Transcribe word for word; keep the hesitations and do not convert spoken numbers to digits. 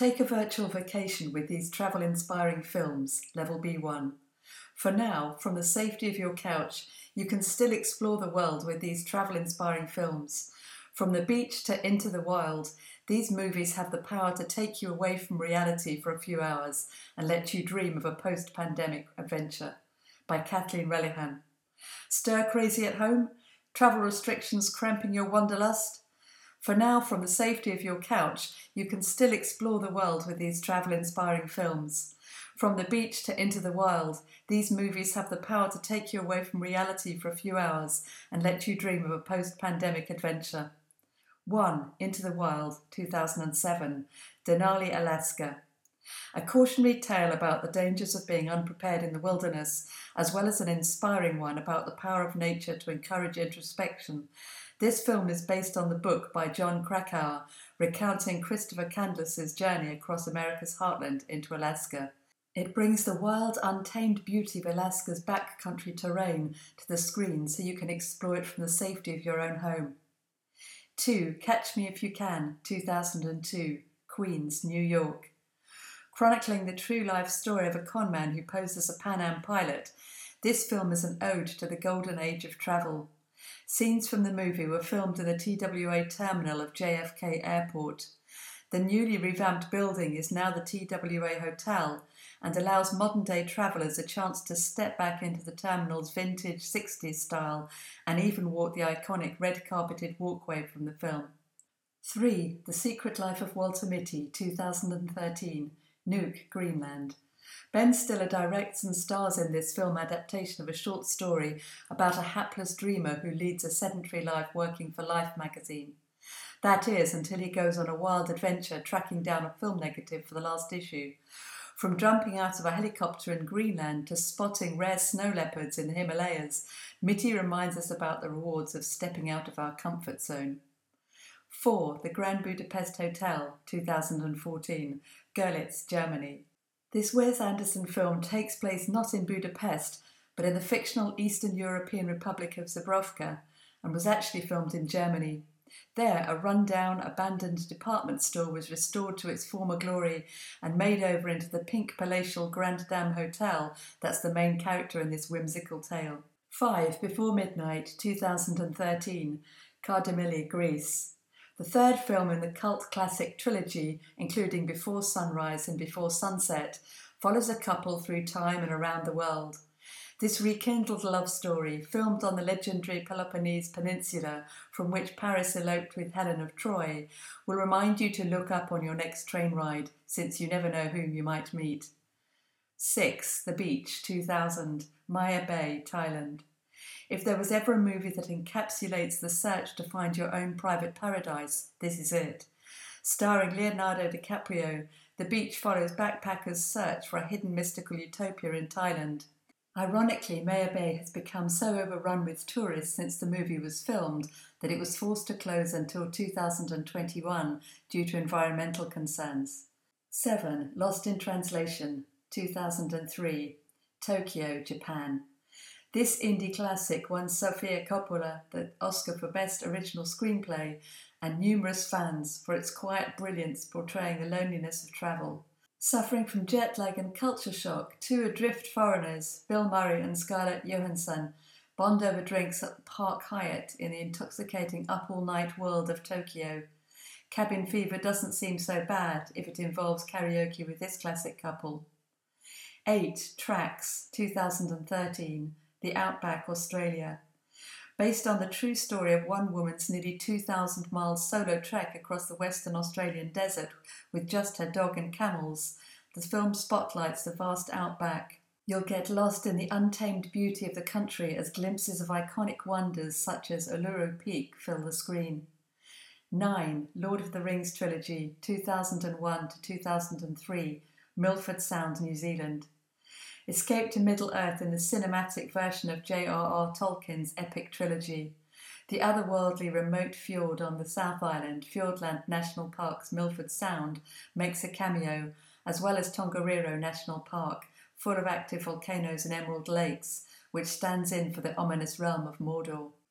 Take a virtual vacation with these travel-inspiring films, Level B one. For now, from the safety of your couch, you can still explore the world with these travel-inspiring films. From the beach to Into the Wild, these movies have the power to take you away from reality for a few hours and let you dream of a post-pandemic adventure. By Kathleen Relihan. Stir crazy at home? Travel restrictions cramping your wanderlust? For now, from the safety of your couch, you can still explore the world with these travel-inspiring films. From the beach to Into the Wild, these movies have the power to take you away from reality for a few hours and let you dream of a post-pandemic adventure. one. Into the Wild, two thousand seven, Denali, Alaska. A cautionary tale about the dangers of being unprepared in the wilderness, as well as an inspiring one about the power of nature to encourage introspection. This film is based on the book by John Krakauer, recounting Christopher Candless's journey across America's heartland into Alaska. It brings the wild, untamed beauty of Alaska's backcountry terrain to the screen so you can explore it from the safety of your own home. two. Catch Me If You Can, two thousand two, Queens, New York. Chronicling the true life story of a conman who posed as a Pan Am pilot, this film is an ode to the golden age of travel. Scenes from the movie were filmed in the T W A terminal of J F K Airport. The newly revamped building is now the T W A Hotel and allows modern-day travellers a chance to step back into the terminal's vintage sixties style and even walk the iconic red-carpeted walkway from the film. three. The Secret Life of Walter Mitty, two thousand thirteen, Nuuk, Greenland. Ben Stiller directs and stars in this film adaptation of a short story about a hapless dreamer who leads a sedentary life working for Life magazine. That is, until he goes on a wild adventure tracking down a film negative for the last issue. From jumping out of a helicopter in Greenland to spotting rare snow leopards in the Himalayas, Mitty reminds us about the rewards of stepping out of our comfort zone. four. The Grand Budapest Hotel, two thousand fourteen, Görlitz, Germany. This Wes Anderson film takes place not in Budapest, but in the fictional Eastern European Republic of Dubrovka, and was actually filmed in Germany. There, a run-down, abandoned department store was restored to its former glory and made over into the pink palatial Grand Dame Hotel that's the main character in this whimsical tale. five. Before Midnight, two thousand thirteen, Kardamili, Greece. The third film in the cult classic trilogy, including Before Sunrise and Before Sunset, follows a couple through time and around the world. This rekindled love story, filmed on the legendary Peloponnese Peninsula from which Paris eloped with Helen of Troy, will remind you to look up on your next train ride, since you never know whom you might meet. six. The Beach, two thousand, Maya Bay, Thailand. If there was ever a movie that encapsulates the search to find your own private paradise, this is it. Starring Leonardo DiCaprio, The Beach follows backpackers' search for a hidden mystical utopia in Thailand. Ironically, Maya Bay has become so overrun with tourists since the movie was filmed that it was forced to close until two thousand twenty-one due to environmental concerns. seven. Lost in Translation, two thousand three, Tokyo, Japan. This indie classic won Sofia Coppola the Oscar for Best Original Screenplay and numerous fans for its quiet brilliance portraying the loneliness of travel. Suffering from jet lag and culture shock, two adrift foreigners, Bill Murray and Scarlett Johansson, bond over drinks at the Park Hyatt in the intoxicating up-all-night world of Tokyo. Cabin fever doesn't seem so bad if it involves karaoke with this classic couple. eight. Tracks, two thousand thirteen, The Outback, Australia. Based on the true story of one woman's nearly two thousand mile solo trek across the Western Australian desert with just her dog and camels, the film spotlights the vast outback. You'll get lost in the untamed beauty of the country as glimpses of iconic wonders such as Uluru Peak fill the screen. nine. Lord of the Rings Trilogy, two thousand one to two thousand three, Milford Sound, New Zealand. Escape to Middle-earth in the cinematic version of J R R Tolkien's epic trilogy. The otherworldly remote fjord on the South Island, Fiordland National Park's Milford Sound, makes a cameo, as well as Tongariro National Park, full of active volcanoes and emerald lakes, which stands in for the ominous realm of Mordor.